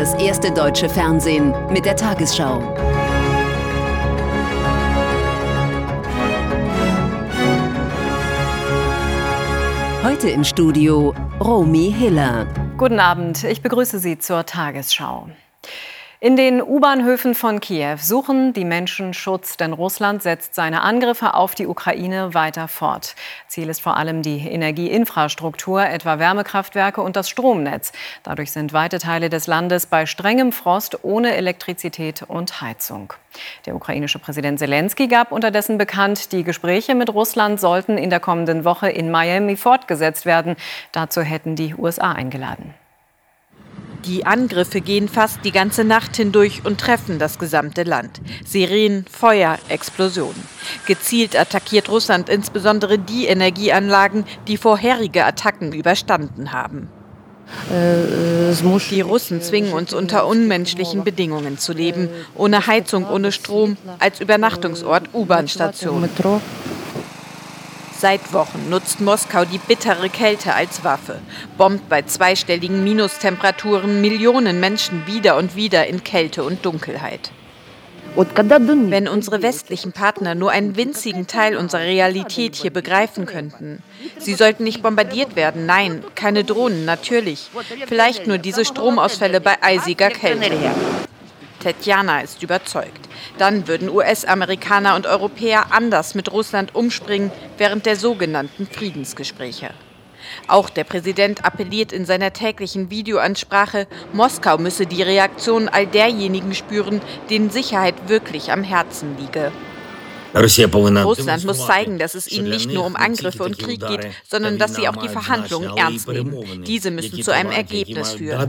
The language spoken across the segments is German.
das erste deutsche Fernsehen mit der Tagesschau. Heute im Studio Romy Hiller. Guten Abend, ich begrüße Sie zur Tagesschau. In den U-Bahnhöfen von Kiew suchen die Menschen Schutz, denn Russland setzt seine Angriffe auf die Ukraine weiter fort. Ziel ist vor allem die Energieinfrastruktur, etwa Wärmekraftwerke und das Stromnetz. Dadurch sind weite Teile des Landes bei strengem Frost ohne Elektrizität und Heizung. Der ukrainische Präsident Selenskyj gab unterdessen bekannt, die Gespräche mit Russland sollten in der kommenden Woche in Miami fortgesetzt werden. Dazu hätten die USA eingeladen. Die Angriffe gehen fast die ganze Nacht hindurch und treffen das gesamte Land. Sirenen, Feuer, Explosionen. Gezielt attackiert Russland insbesondere die Energieanlagen, die vorherige Attacken überstanden haben. Die Russen zwingen uns unter unmenschlichen Bedingungen zu leben, ohne Heizung, ohne Strom, als Übernachtungsort U-Bahn-Station. Seit Wochen nutzt Moskau die bittere Kälte als Waffe, bombt bei zweistelligen Minustemperaturen Millionen Menschen wieder und wieder in Kälte und Dunkelheit. Wenn unsere westlichen Partner nur einen winzigen Teil unserer Realität hier begreifen könnten. Sie sollten nicht bombardiert werden, nein, keine Drohnen, natürlich. Vielleicht nur diese Stromausfälle bei eisiger Kälte. Tetjana ist überzeugt. Dann würden US-Amerikaner und Europäer anders mit Russland umspringen während der sogenannten Friedensgespräche. Auch der Präsident appelliert in seiner täglichen Videoansprache, Moskau müsse die Reaktion all derjenigen spüren, denen Sicherheit wirklich am Herzen liege. Russland muss zeigen, dass es ihnen nicht nur um Angriffe und Krieg geht, sondern dass sie auch die Verhandlungen ernst nehmen. Diese müssen zu einem Ergebnis führen.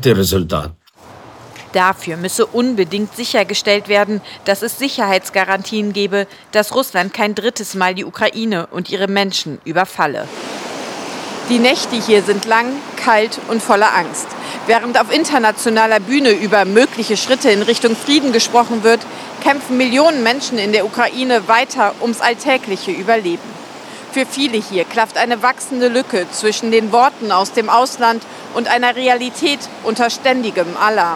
Dafür müsse unbedingt sichergestellt werden, dass es Sicherheitsgarantien gebe, dass Russland kein drittes Mal die Ukraine und ihre Menschen überfalle. Die Nächte hier sind lang, kalt und voller Angst. Während auf internationaler Bühne über mögliche Schritte in Richtung Frieden gesprochen wird, kämpfen Millionen Menschen in der Ukraine weiter ums alltägliche Überleben. Für viele hier klafft eine wachsende Lücke zwischen den Worten aus dem Ausland und einer Realität unter ständigem Alarm.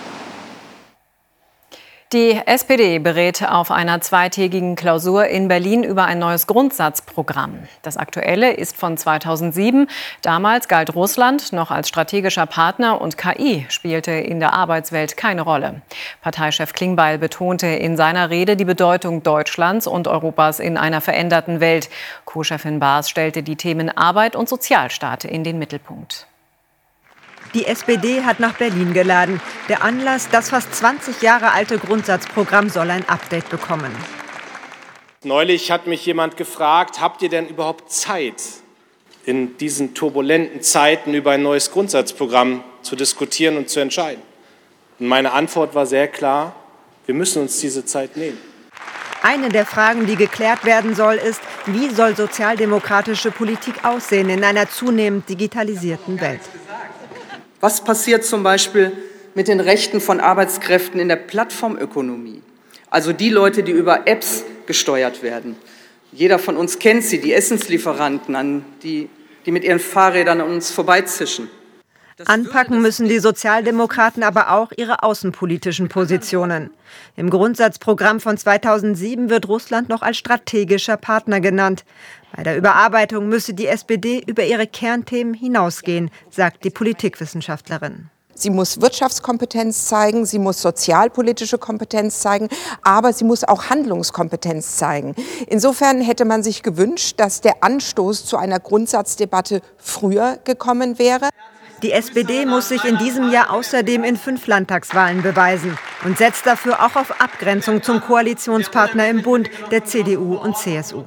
Die SPD berät auf einer zweitägigen Klausur in Berlin über ein neues Grundsatzprogramm. Das aktuelle ist von 2007. Damals galt Russland noch als strategischer Partner und KI spielte in der Arbeitswelt keine Rolle. Parteichef Klingbeil betonte in seiner Rede die Bedeutung Deutschlands und Europas in einer veränderten Welt. Co-Chefin Baas stellte die Themen Arbeit und Sozialstaat in den Mittelpunkt. Die SPD hat nach Berlin geladen. Der Anlass, das fast 20 Jahre alte Grundsatzprogramm soll ein Update bekommen. Neulich hat mich jemand gefragt, habt ihr denn überhaupt Zeit, in diesen turbulenten Zeiten über ein neues Grundsatzprogramm zu diskutieren und zu entscheiden? Und meine Antwort war sehr klar, wir müssen uns diese Zeit nehmen. Eine der Fragen, die geklärt werden soll, ist, wie soll sozialdemokratische Politik aussehen in einer zunehmend digitalisierten Welt? Was passiert zum Beispiel mit den Rechten von Arbeitskräften in der Plattformökonomie? Also die Leute, die über Apps gesteuert werden. Jeder von uns kennt sie, die Essenslieferanten, die mit ihren Fahrrädern an uns vorbeizischen. Anpacken müssen die Sozialdemokraten aber auch ihre außenpolitischen Positionen. Im Grundsatzprogramm von 2007 wird Russland noch als strategischer Partner genannt. Bei der Überarbeitung müsse die SPD über ihre Kernthemen hinausgehen, sagt die Politikwissenschaftlerin. Sie muss Wirtschaftskompetenz zeigen, sie muss sozialpolitische Kompetenz zeigen, aber sie muss auch Handlungskompetenz zeigen. Insofern hätte man sich gewünscht, dass der Anstoß zu einer Grundsatzdebatte früher gekommen wäre. Die SPD muss sich in diesem Jahr außerdem in 5 Landtagswahlen beweisen und setzt dafür auch auf Abgrenzung zum Koalitionspartner im Bund, der CDU und CSU.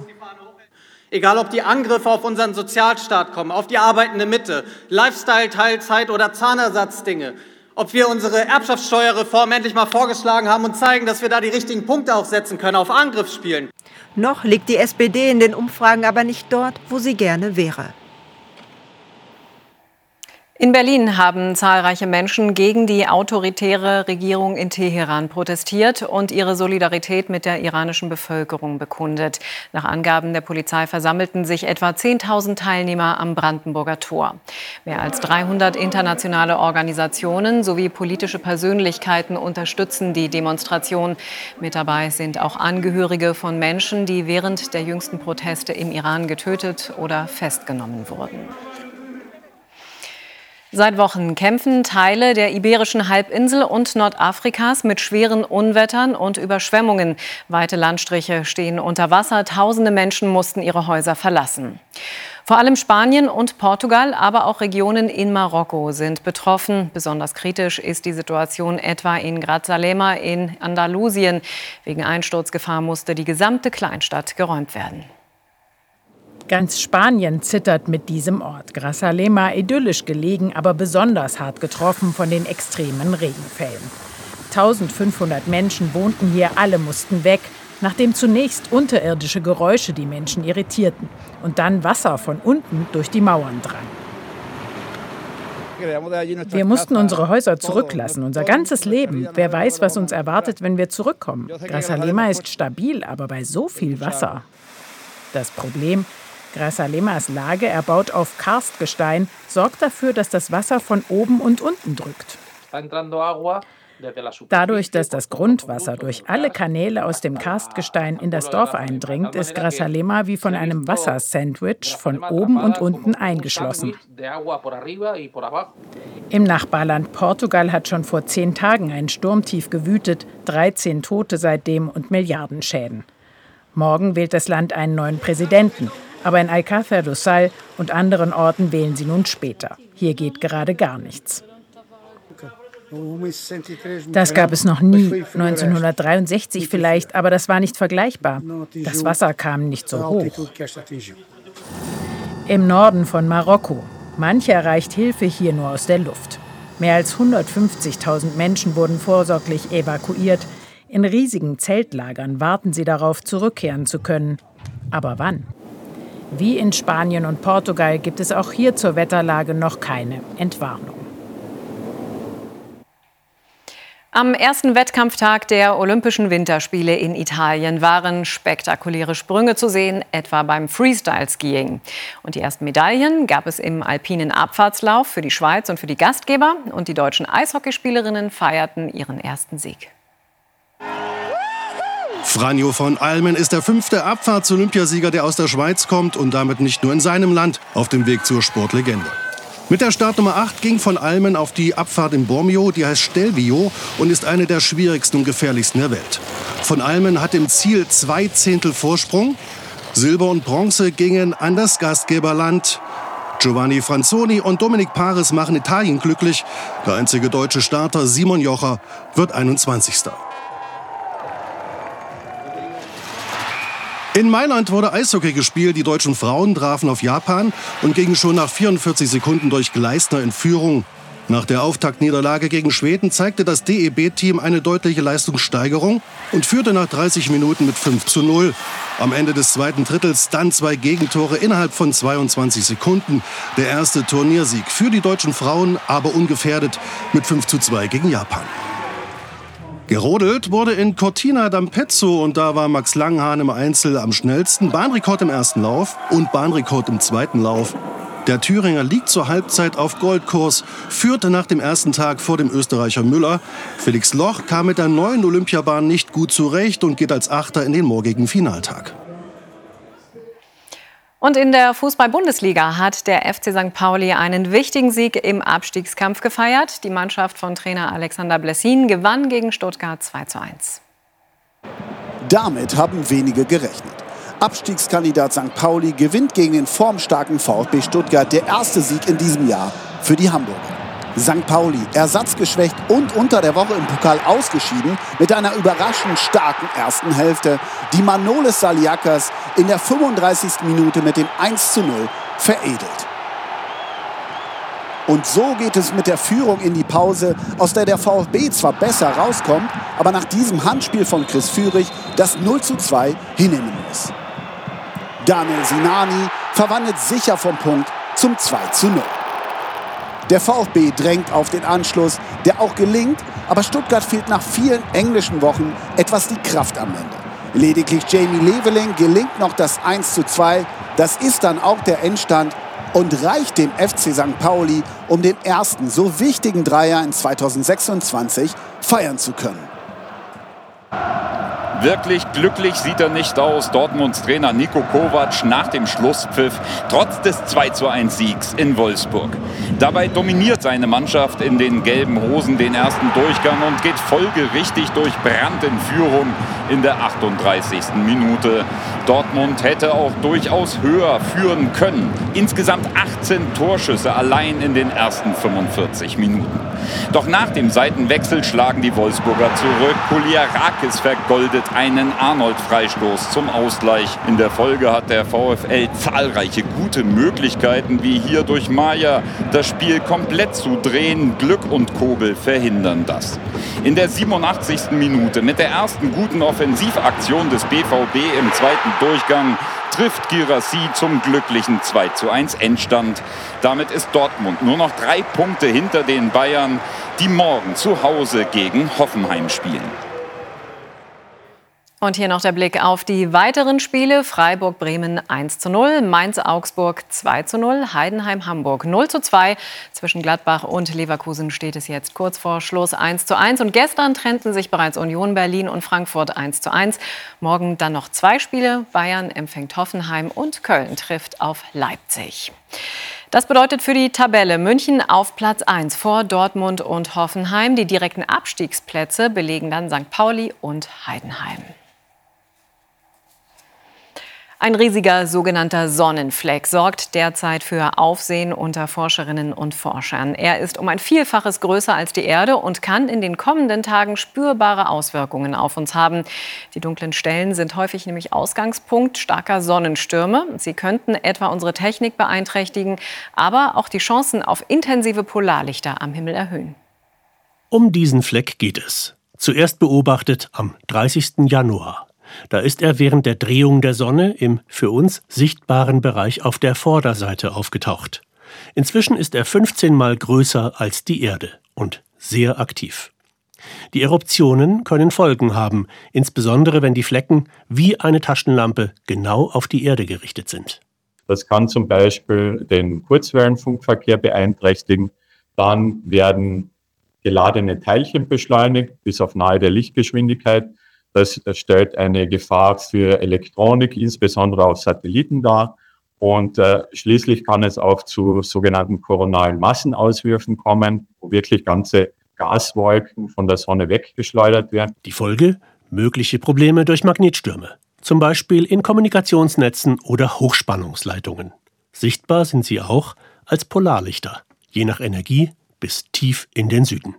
Egal, ob die Angriffe auf unseren Sozialstaat kommen, auf die arbeitende Mitte, Lifestyle, Teilzeit oder Zahnersatzdinge, ob wir unsere Erbschaftssteuerreform endlich mal vorgeschlagen haben und zeigen, dass wir da die richtigen Punkte auch setzen können, auf Angriff spielen. Noch liegt die SPD in den Umfragen aber nicht dort, wo sie gerne wäre. In Berlin haben zahlreiche Menschen gegen die autoritäre Regierung in Teheran protestiert und ihre Solidarität mit der iranischen Bevölkerung bekundet. Nach Angaben der Polizei versammelten sich etwa 10.000 Teilnehmer am Brandenburger Tor. Mehr als 300 internationale Organisationen sowie politische Persönlichkeiten unterstützen die Demonstration. Mit dabei sind auch Angehörige von Menschen, die während der jüngsten Proteste im Iran getötet oder festgenommen wurden. Seit Wochen kämpfen Teile der Iberischen Halbinsel und Nordafrikas mit schweren Unwettern und Überschwemmungen. Weite Landstriche stehen unter Wasser. Tausende Menschen mussten ihre Häuser verlassen. Vor allem Spanien und Portugal, aber auch Regionen in Marokko sind betroffen. Besonders kritisch ist die Situation etwa in Grazalema in Andalusien. Wegen Einsturzgefahr musste die gesamte Kleinstadt geräumt werden. Ganz Spanien zittert mit diesem Ort. Grazalema idyllisch gelegen, aber besonders hart getroffen von den extremen Regenfällen. 1500 Menschen wohnten hier, alle mussten weg, nachdem zunächst unterirdische Geräusche die Menschen irritierten und dann Wasser von unten durch die Mauern drang. Wir mussten unsere Häuser zurücklassen, unser ganzes Leben. Wer weiß, was uns erwartet, wenn wir zurückkommen. Grazalema ist stabil, aber bei so viel Wasser. Das Problem: Grazalemas Lage, erbaut auf Karstgestein, sorgt dafür, dass das Wasser von oben und unten drückt. Dadurch, dass das Grundwasser durch alle Kanäle aus dem Karstgestein in das Dorf eindringt, ist Grazalema wie von einem Wassersandwich von oben und unten eingeschlossen. Im Nachbarland Portugal hat schon vor 10 Tagen ein Sturmtief gewütet, 13 Tote seitdem und Milliardenschäden. Morgen wählt das Land einen neuen Präsidenten. Aber in Alcácer do Sal und anderen Orten wählen sie nun später. Hier geht gerade gar nichts. Das gab es noch nie. 1963 vielleicht, aber das war nicht vergleichbar. Das Wasser kam nicht so hoch. Im Norden von Marokko. Manche erreicht Hilfe hier nur aus der Luft. Mehr als 150.000 Menschen wurden vorsorglich evakuiert. In riesigen Zeltlagern warten sie darauf, zurückkehren zu können. Aber wann? Wie in Spanien und Portugal gibt es auch hier zur Wetterlage noch keine Entwarnung. Am ersten Wettkampftag der Olympischen Winterspiele in Italien waren spektakuläre Sprünge zu sehen, etwa beim Freestyle-Skiing. Und die ersten Medaillen gab es im alpinen Abfahrtslauf für die Schweiz und für die Gastgeber. Und die deutschen Eishockeyspielerinnen feierten ihren ersten Sieg. Franjo von Almen ist der 5. Abfahrts-Olympiasieger, der aus der Schweiz kommt und damit nicht nur in seinem Land auf dem Weg zur Sportlegende. Mit der Startnummer 8 ging von Almen auf die Abfahrt in Bormio, die heißt Stelvio und ist eine der schwierigsten und gefährlichsten der Welt. Von Almen hat im Ziel 2 Zehntel Vorsprung. Silber und Bronze gingen an das Gastgeberland. Giovanni Franzoni und Dominic Paris machen Italien glücklich. Der einzige deutsche Starter, Simon Jocher, wird 21. In Mailand wurde Eishockey gespielt. Die deutschen Frauen trafen auf Japan und gingen schon nach 44 Sekunden durch Gleisner in Führung. Nach der Auftaktniederlage gegen Schweden zeigte das DEB-Team eine deutliche Leistungssteigerung und führte nach 30 Minuten mit 5:0. Am Ende des zweiten Drittels dann 2 Gegentore innerhalb von 22 Sekunden. Der erste Turniersieg für die deutschen Frauen, aber ungefährdet mit 5:2 gegen Japan. Gerodelt wurde in Cortina d'Ampezzo und da war Max Langhahn im Einzel am schnellsten. Bahnrekord im ersten Lauf und Bahnrekord im zweiten Lauf. Der Thüringer liegt zur Halbzeit auf Goldkurs, führte nach dem ersten Tag vor dem Österreicher Müller. Felix Loch kam mit der neuen Olympiabahn nicht gut zurecht und geht als Achter in den morgigen Finaltag. Und in der Fußball-Bundesliga hat der FC St. Pauli einen wichtigen Sieg im Abstiegskampf gefeiert. Die Mannschaft von Trainer Alexander Blessin gewann gegen Stuttgart 2:1. Damit haben wenige gerechnet. Abstiegskandidat St. Pauli gewinnt gegen den formstarken VfB Stuttgart, der erste Sieg in diesem Jahr für die Hamburger. St. Pauli, ersatzgeschwächt und unter der Woche im Pokal ausgeschieden, mit einer überraschend starken ersten Hälfte, die Manolis Saliakas in der 35. Minute mit dem 1:0 veredelt. Und so geht es mit der Führung in die Pause, aus der der VfB zwar besser rauskommt, aber nach diesem Handspiel von Chris Führig das 0:2 hinnehmen muss. Daniel Sinani verwandelt sicher vom Punkt zum 2:0. Der VfB drängt auf den Anschluss, der auch gelingt, aber Stuttgart fehlt nach vielen englischen Wochen etwas die Kraft am Ende. Lediglich Jamie Leveling gelingt noch das 1:2. Das ist dann auch der Endstand und reicht dem FC St. Pauli, um den ersten so wichtigen Dreier in 2026 feiern zu können. Wirklich glücklich sieht er nicht aus, Dortmunds Trainer Niko Kovac nach dem Schlusspfiff, trotz des 2:1-Siegs in Wolfsburg. Dabei dominiert seine Mannschaft in den gelben Hosen den ersten Durchgang und geht folgerichtig durch Brandt in Führung in der 38. Minute. Dortmund hätte auch durchaus höher führen können. Insgesamt 18 Torschüsse allein in den ersten 45 Minuten. Doch nach dem Seitenwechsel schlagen die Wolfsburger zurück. Kuliarakis vergoldet einen Arnold-Freistoß zum Ausgleich. In der Folge hat der VfL zahlreiche gute Möglichkeiten, wie hier durch Maier das Spiel komplett zu drehen. Glück und Kobel verhindern das. In der 87. Minute mit der ersten guten Offensivaktion des BVB im zweiten Durchgang trifft Guirassy zum glücklichen 2:1 Endstand. Damit ist Dortmund nur noch 3 Punkte hinter den Bayern, die morgen zu Hause gegen Hoffenheim spielen. Und hier noch der Blick auf die weiteren Spiele. Freiburg-Bremen 1:0, Mainz-Augsburg 2:0, Heidenheim-Hamburg 0:2. Zwischen Gladbach und Leverkusen steht es jetzt kurz vor Schluss 1:1. Und gestern trennten sich bereits Union Berlin und Frankfurt 1:1. Morgen dann noch 2 Spiele. Bayern empfängt Hoffenheim und Köln trifft auf Leipzig. Das bedeutet für die Tabelle München auf Platz 1 vor Dortmund und Hoffenheim. Die direkten Abstiegsplätze belegen dann St. Pauli und Heidenheim. Ein riesiger sogenannter Sonnenfleck sorgt derzeit für Aufsehen unter Forscherinnen und Forschern. Er ist um ein Vielfaches größer als die Erde und kann in den kommenden Tagen spürbare Auswirkungen auf uns haben. Die dunklen Stellen sind häufig nämlich Ausgangspunkt starker Sonnenstürme. Sie könnten etwa unsere Technik beeinträchtigen, aber auch die Chancen auf intensive Polarlichter am Himmel erhöhen. Um diesen Fleck geht es. Zuerst beobachtet am 30. Januar. Da ist er während der Drehung der Sonne im für uns sichtbaren Bereich auf der Vorderseite aufgetaucht. Inzwischen ist er 15 Mal größer als die Erde und sehr aktiv. Die Eruptionen können Folgen haben, insbesondere wenn die Flecken wie eine Taschenlampe genau auf die Erde gerichtet sind. Das kann zum Beispiel den Kurzwellenfunkverkehr beeinträchtigen. Dann werden geladene Teilchen beschleunigt bis auf nahe der Lichtgeschwindigkeit. Das stellt eine Gefahr für Elektronik, insbesondere auf Satelliten dar. Und schließlich kann es auch zu sogenannten koronalen Massenauswürfen kommen, wo wirklich ganze Gaswolken von der Sonne weggeschleudert werden. Die Folge? Mögliche Probleme durch Magnetstürme. Zum Beispiel in Kommunikationsnetzen oder Hochspannungsleitungen. Sichtbar sind sie auch als Polarlichter, je nach Energie bis tief in den Süden.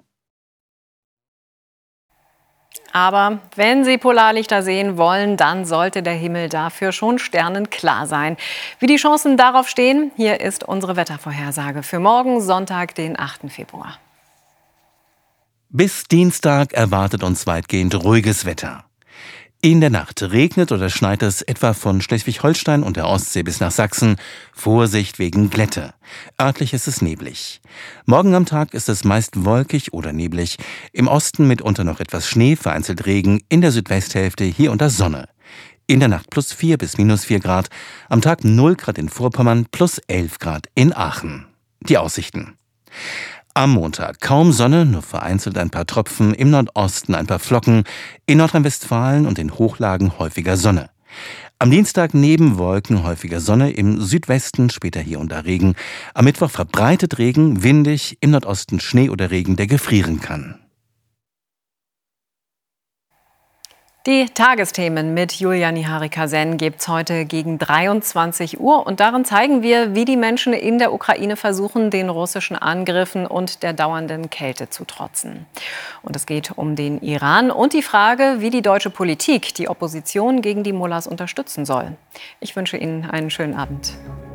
Aber wenn Sie Polarlichter sehen wollen, dann sollte der Himmel dafür schon sternenklar sein. Wie die Chancen darauf stehen, hier ist unsere Wettervorhersage für morgen, Sonntag, den 8. Februar. Bis Dienstag erwartet uns weitgehend ruhiges Wetter. In der Nacht regnet oder schneit es etwa von Schleswig-Holstein und der Ostsee bis nach Sachsen. Vorsicht wegen Glätte. Örtlich ist es neblig. Morgen am Tag ist es meist wolkig oder neblig. Im Osten mitunter noch etwas Schnee, vereinzelt Regen. In der Südwesthälfte hier und da Sonne. In der Nacht +4 bis -4 Grad. Am Tag 0 Grad in Vorpommern, +11 Grad in Aachen. Die Aussichten. Am Montag kaum Sonne, nur vereinzelt ein paar Tropfen, im Nordosten ein paar Flocken, in Nordrhein-Westfalen und den Hochlagen häufiger Sonne. Am Dienstag neben Wolken häufiger Sonne, im Südwesten später hier und da Regen. Am Mittwoch verbreitet Regen, windig, im Nordosten Schnee oder Regen, der gefrieren kann. Die Tagesthemen mit Julia Niharika-Sen gibt's heute gegen 23 Uhr. Und darin zeigen wir, wie die Menschen in der Ukraine versuchen, den russischen Angriffen und der dauernden Kälte zu trotzen. Und es geht um den Iran und die Frage, wie die deutsche Politik die Opposition gegen die Mullahs unterstützen soll. Ich wünsche Ihnen einen schönen Abend.